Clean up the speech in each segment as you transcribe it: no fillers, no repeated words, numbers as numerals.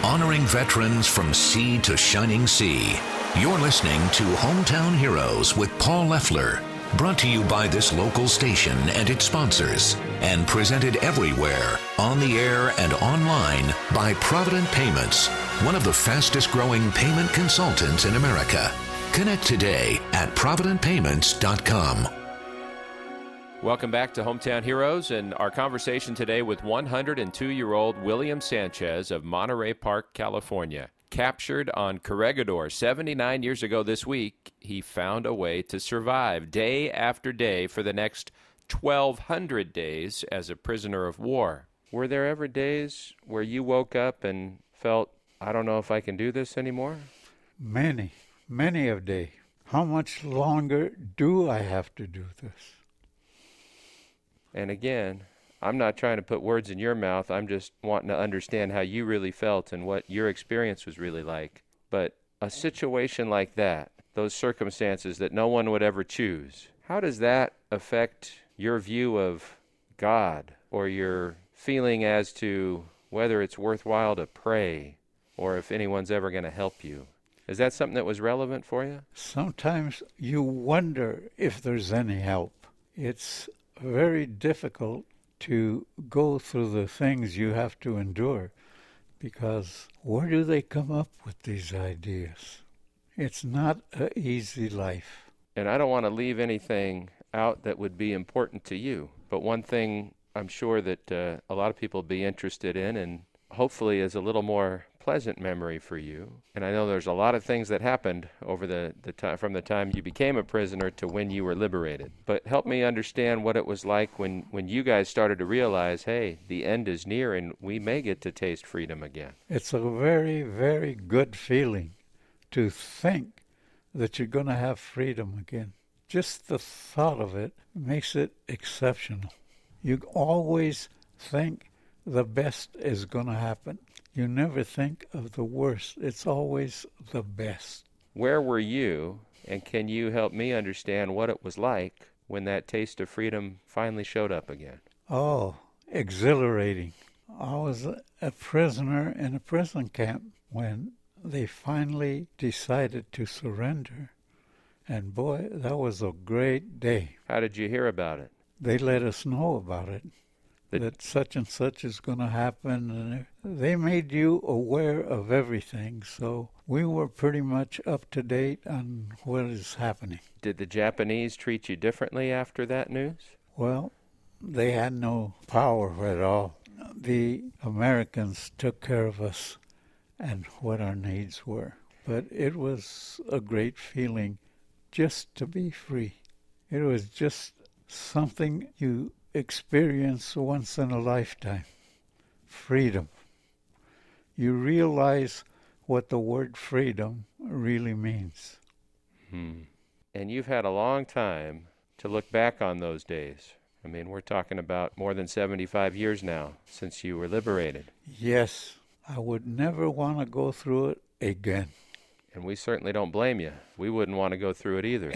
honoring veterans from sea to shining sea. You're listening to Hometown Heroes with Paul Leffler, brought to you by this local station and its sponsors, and presented everywhere, on the air and online, by Provident Payments, one of the fastest growing payment consultants in America. Connect today at providentpayments.com. Welcome back to Hometown Heroes and our conversation today with 102-year-old William Sanchez of Monterey Park, California. Captured on Corregidor 79 years ago this week, he found a way to survive day after day for the next 1,200 days as a prisoner of war. Were there ever days where you woke up and felt, I don't know if I can do this anymore? Many of day. How much longer do I have to do this? And again, I'm not trying to put words in your mouth. I'm just wanting to understand how you really felt and what your experience was really like. But a situation like that, those circumstances that no one would ever choose, how does that affect your view of God or your feeling as to whether it's worthwhile to pray or if anyone's ever going to help you? Is that something that was relevant for you? Sometimes you wonder if there's any help. It's very difficult to go through the things you have to endure, because where do they come up with these ideas? It's not an easy life. And I don't want to leave anything out that would be important to you, but one thing I'm sure that a lot of people will be interested in, and hopefully is a little more pleasant memory for you. And I know there's a lot of things that happened over the time, from the time you became a prisoner to when you were liberated. But help me understand what it was like when you guys started to realize, hey, the end is near and we may get to taste freedom again. It's a very, very good feeling to think that you're going to have freedom again. Just the thought of it makes it exceptional. You always think the best is going to happen. You never think of the worst. It's always the best. Where were you, and can you help me understand what it was like when that taste of freedom finally showed up again? Oh, exhilarating. I was a prisoner in a prison camp when they finally decided to surrender. And boy, that was a great day. How did you hear about it? They let us know about it. That such and such is going to happen. And they made you aware of everything, so we were pretty much up to date on what is happening. Did the Japanese treat you differently after that news? Well, they had no power at all. The Americans took care of us and what our needs were. But it was a great feeling just to be free. It was just something you experience once in a lifetime. Freedom. You realize what the word freedom really means. And you've had a long time to look back on those days. I mean, we're talking about more than 75 years now since you were liberated. Yes, I would never want to go through it again. And we certainly don't blame you. We wouldn't want to go through it either.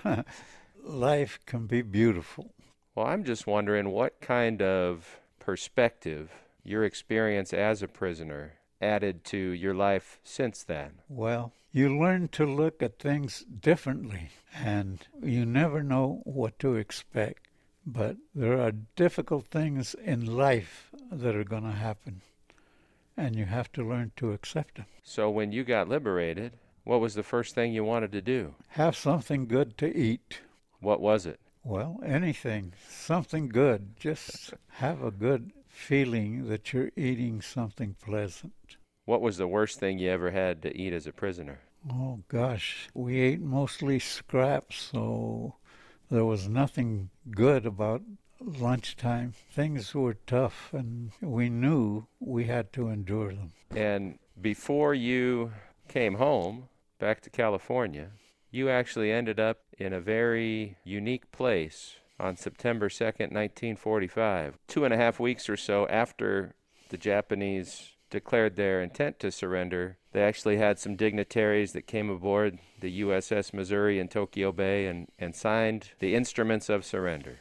Life can be beautiful. Well, I'm just wondering what kind of perspective your experience as a prisoner added to your life since then. Well, you learn to look at things differently, and you never know what to expect. But there are difficult things in life that are going to happen, and you have to learn to accept them. So when you got liberated, what was the first thing you wanted to do? Have something good to eat. What was it? Well, anything, something good. Just have a good feeling that you're eating something pleasant. What was the worst thing you ever had to eat as a prisoner? Oh, gosh. We ate mostly scraps, so there was nothing good about lunchtime. Things were tough, and we knew we had to endure them. And before you came home, back to California, you actually ended up in a very unique place on September 2nd, 1945. 2.5 weeks or so after the Japanese declared their intent to surrender, they actually had some dignitaries that came aboard the USS Missouri in Tokyo Bay and signed the instruments of surrender.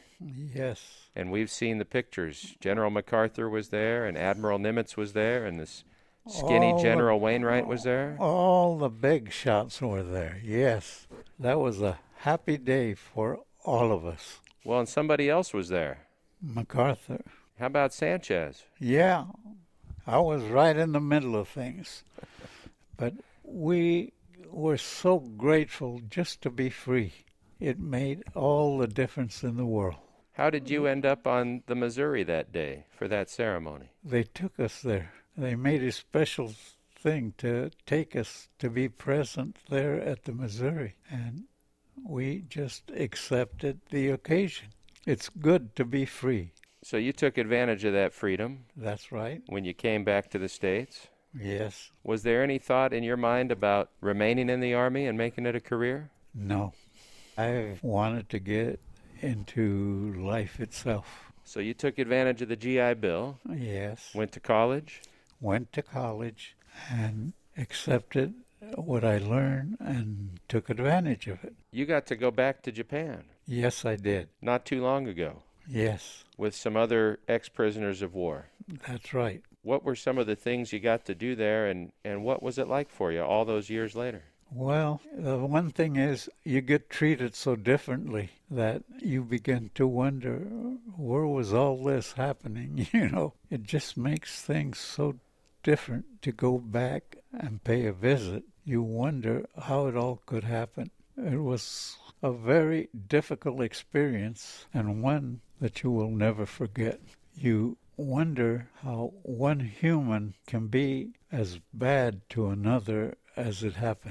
Yes. And we've seen the pictures. General MacArthur was there, and Admiral Nimitz was there, and this Skinny All General Wainwright was there? all the big shots were there, yes. That was a happy day for all of us. Well, and somebody else was there. MacArthur. How about Sanchez? Yeah, I was right in the middle of things. But we were so grateful just to be free. It made all the difference in the world. How did you end up on the Missouri that day for that ceremony? They took us there. They made a special thing to take us to be present there at the Missouri. And we just accepted the occasion. It's good to be free. So you took advantage of that freedom That's right. when you came back to the States? Yes. Was there any thought in your mind about remaining in the Army and making it a career? No. I wanted to get into life itself. So you took advantage of the GI Bill, Yes. went to college? Went to college and accepted what I learned and took advantage of it. You got to go back to Japan Yes, I did. not too long ago Yes, with some other ex-prisoners of war. that's right. What were some of the things you got to do there, and what was it like for you all those years later? Well, the one thing is you get treated so differently that you begin to wonder, where was all this happening? It just makes things so different to go back and pay a visit. You wonder how it all could happen. It was a very difficult experience and one that you will never forget. You wonder how one human can be as bad to another as it happened.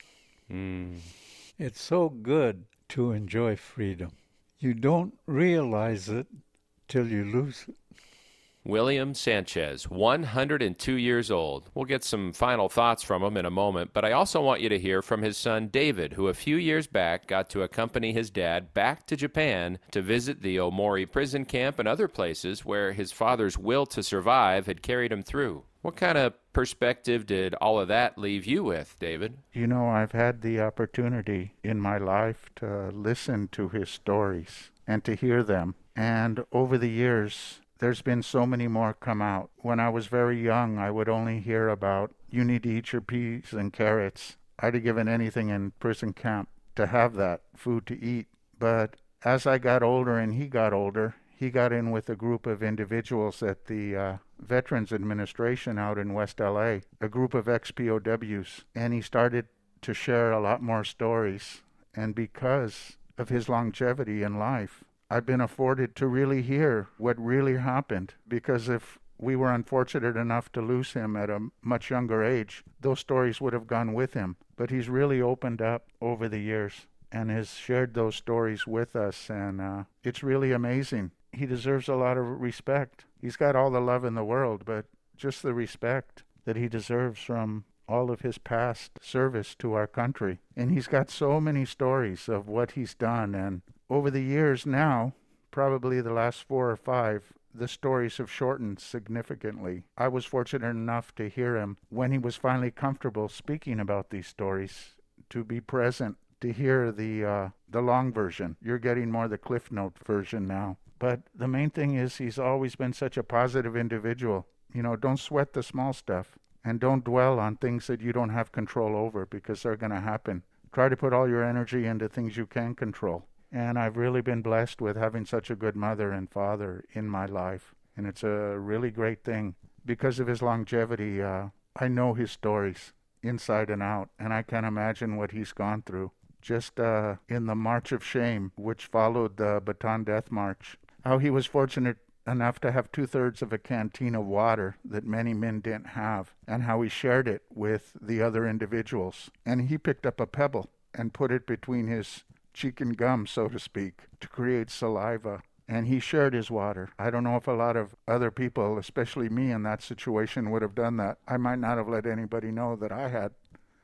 It's so good to enjoy freedom. You don't realize it till you lose it. William Sanchez, 102 years old. We'll get some final thoughts from him in a moment, but I also want you to hear from his son David, who a few years back got to accompany his dad back to Japan to visit the Omori prison camp and other places where his father's will to survive had carried him through. What kind of perspective did all of that leave you with, David? I've had the opportunity in my life to listen to his stories and to hear them. And over the years, there's been so many more come out. When I was very young, I would only hear about, you need to eat your peas and carrots. I'd have given anything in prison camp to have that food to eat. But as I got older and he got older, he got in with a group of individuals at the Veterans Administration out in West LA, a group of ex-POWs, and he started to share a lot more stories. And because of his longevity in life, I've been afforded to really hear what really happened, because if we were unfortunate enough to lose him at a much younger age, those stories would have gone with him. But he's really opened up over the years and has shared those stories with us, and it's really amazing. He deserves a lot of respect. He's got all the love in the world, but just the respect that he deserves from all of his past service to our country. And he's got so many stories of what he's done, and over the years now, probably the last 4 or 5, the stories have shortened significantly. I was fortunate enough to hear him when he was finally comfortable speaking about these stories, to be present, to hear the long version. You're getting more the Cliff Note version now. But the main thing is he's always been such a positive individual. Don't sweat the small stuff, and don't dwell on things that you don't have control over, because they're going to happen. Try to put all your energy into things you can control. And I've really been blessed with having such a good mother and father in my life. And it's a really great thing. Because of his longevity, I know his stories inside and out, and I can imagine what he's gone through. Just in the March of Shame, which followed the Bataan Death March, how he was fortunate enough to have 2/3 of a canteen of water that many men didn't have, and how he shared it with the other individuals. And he picked up a pebble and put it between his cheek and gum, so to speak, to create saliva. And he shared his water. I don't know if a lot of other people, especially me in that situation, would have done that. I might not have let anybody know that I had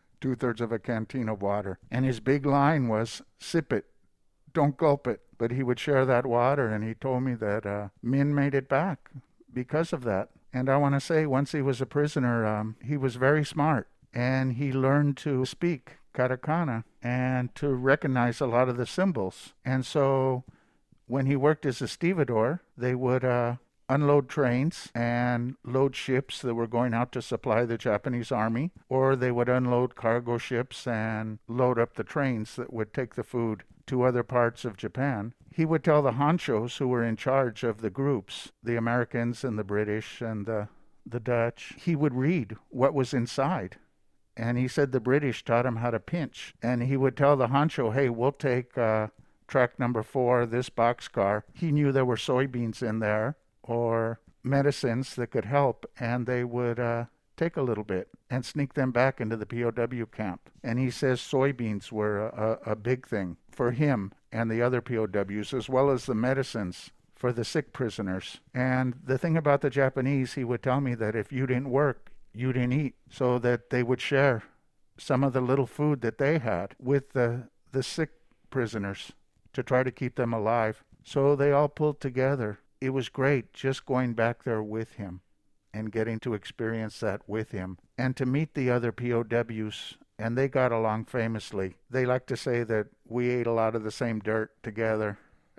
2/3 of a canteen of water. And his big line was, sip it, don't gulp it. But he would share that water, and he told me that men made it back because of that. And I want to say, once he was a prisoner, he was very smart, and he learned to speak katakana and to recognize a lot of the symbols. And so when he worked as a stevedore, they would unload trains and load ships that were going out to supply the Japanese army, or they would unload cargo ships and load up the trains that would take the food to other parts of Japan. He would tell the honchos who were in charge of the groups, the Americans and the British and the Dutch, he would read what was inside. And he said the British taught him how to pinch. And he would tell the honcho, hey, we'll take track number 4, this boxcar. He knew there were soybeans in there or medicines that could help, and they would take a little bit and sneak them back into the POW camp. And he says soybeans were a big thing for him and the other POWs, as well as the medicines for the sick prisoners. And the thing about the Japanese, he would tell me that if you didn't work, you didn't eat, so that they would share some of the little food that they had with the sick prisoners to try to keep them alive. So they all pulled together. It was great just going back there with him and getting to experience that with him and to meet the other POWs. And they got along famously. They like to say that we ate a lot of the same dirt together.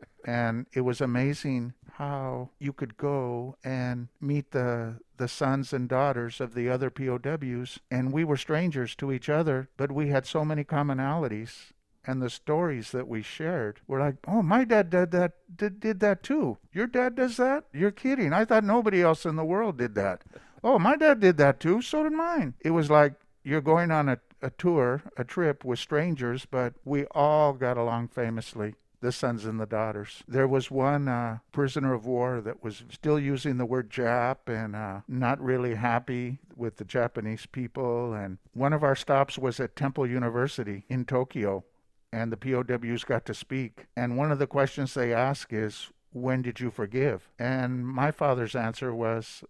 And it was amazing how you could go and meet the sons and daughters of the other POWs, and we were strangers to each other, but we had so many commonalities, and the stories that we shared were like, oh, my dad did that too. Your dad does that? You're kidding. I thought nobody else in the world did that. Oh, my dad did that too. So did mine. It was like you're going on a tour, a trip with strangers, but we all got along famously. The sons and the daughters. There was one prisoner of war that was still using the word Jap and not really happy with the Japanese people. And one of our stops was at Temple University in Tokyo, and the POWs got to speak. And one of the questions they ask is, when did you forgive? And my father's answer was,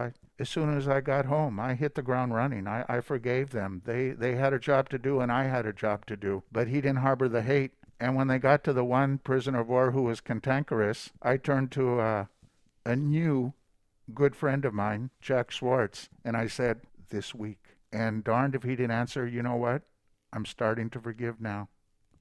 as soon as I got home, I hit the ground running. I forgave them. They had a job to do and I had a job to do. But he didn't harbor the hate. And when they got to the one prisoner of war who was cantankerous, I turned to a new good friend of mine, Jack Schwartz, and I said, this week. And darned if he didn't answer, you know what? I'm starting to forgive now.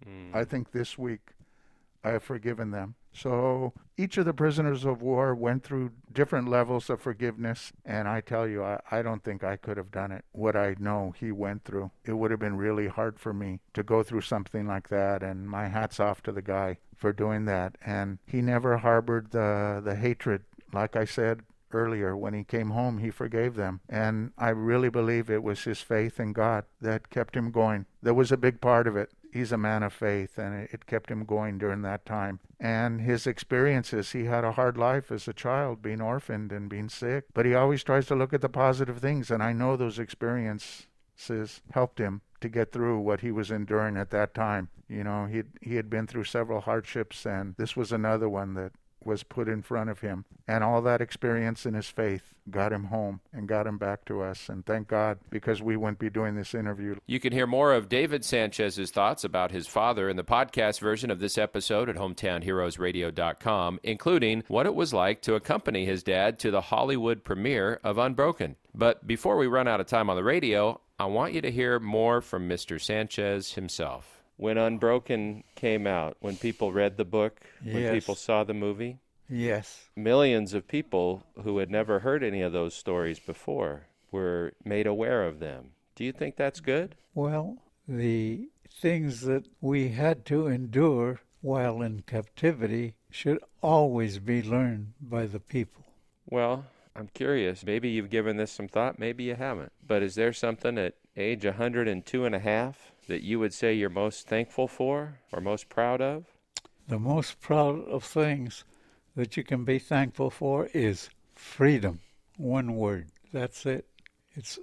I think this week I have forgiven them. So each of the prisoners of war went through different levels of forgiveness, and I tell you, I don't think I could have done it, what I know he went through. It would have been really hard for me to go through something like that, and my hat's off to the guy for doing that. And he never harbored the hatred. Like I said earlier, when he came home, he forgave them. And I really believe it was his faith in God that kept him going. That was a big part of it. He's a man of faith, and it kept him going during that time. And his experiences, he had a hard life as a child, being orphaned and being sick. But he always tries to look at the positive things, and I know those experiences helped him to get through what he was enduring at that time. You know, he had been through several hardships, and this was another one that was put in front of him. And all that experience in his faith got him home and got him back to us. And thank God, because we wouldn't be doing this interview. You can hear more of David Sanchez's thoughts about his father in the podcast version of this episode at hometownheroesradio.com, including what it was like to accompany his dad to the Hollywood premiere of Unbroken. But before we run out of time on the radio, I want you to hear more from Mr. Sanchez himself. When Unbroken came out, when people read the book, when people saw the movie? Yes. Millions of people who had never heard any of those stories before were made aware of them. Do you think that's good? Well, the things that we had to endure while in captivity should always be learned by the people. Well, I'm curious. Maybe you've given this some thought, maybe you haven't. But is there something at age 102 and a half that you would say you're most thankful for or most proud of? The most proud of things that you can be thankful for is freedom. One word. That's it. It's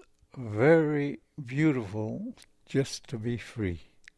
very beautiful just to be free.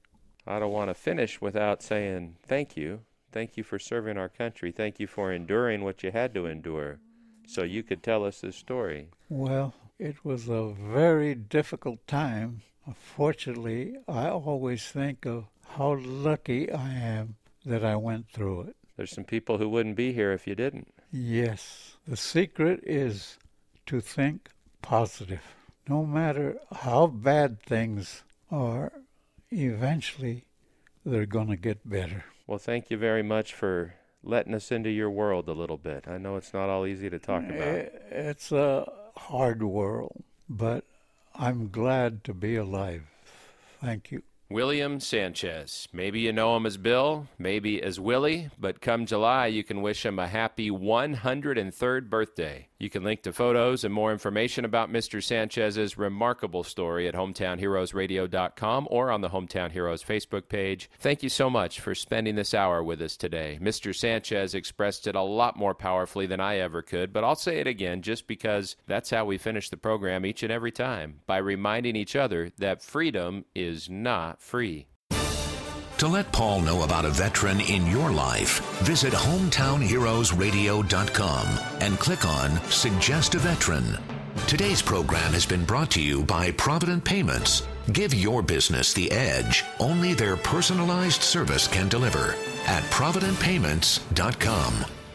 I don't want to finish without saying thank you. Thank you for serving our country. Thank you for enduring what you had to endure so you could tell us this story. Well, it was a very difficult time. Fortunately, I always think of how lucky I am that I went through it. There's some people who wouldn't be here if you didn't. Yes. The secret is to think positive. No matter how bad things are, eventually they're going to get better. Well, thank you very much for letting us into your world a little bit. I know it's not all easy to talk about. It's a hard world, but I'm glad to be alive. Thank you. William Sanchez. Maybe you know him as Bill, maybe as Willie, but come July, you can wish him a happy 103rd birthday. You can link to photos and more information about Mr. Sanchez's remarkable story at hometownheroesradio.com or on the Hometown Heroes Facebook page. Thank you so much for spending this hour with us today. Mr. Sanchez expressed it a lot more powerfully than I ever could, but I'll say it again just because that's how we finish the program each and every time, by reminding each other that freedom is not free. To let Paul know about a veteran in your life, visit hometownheroesradio.com and click on Suggest a Veteran. Today's program has been brought to you by Provident Payments. Give your business the edge only their personalized service can deliver at providentpayments.com.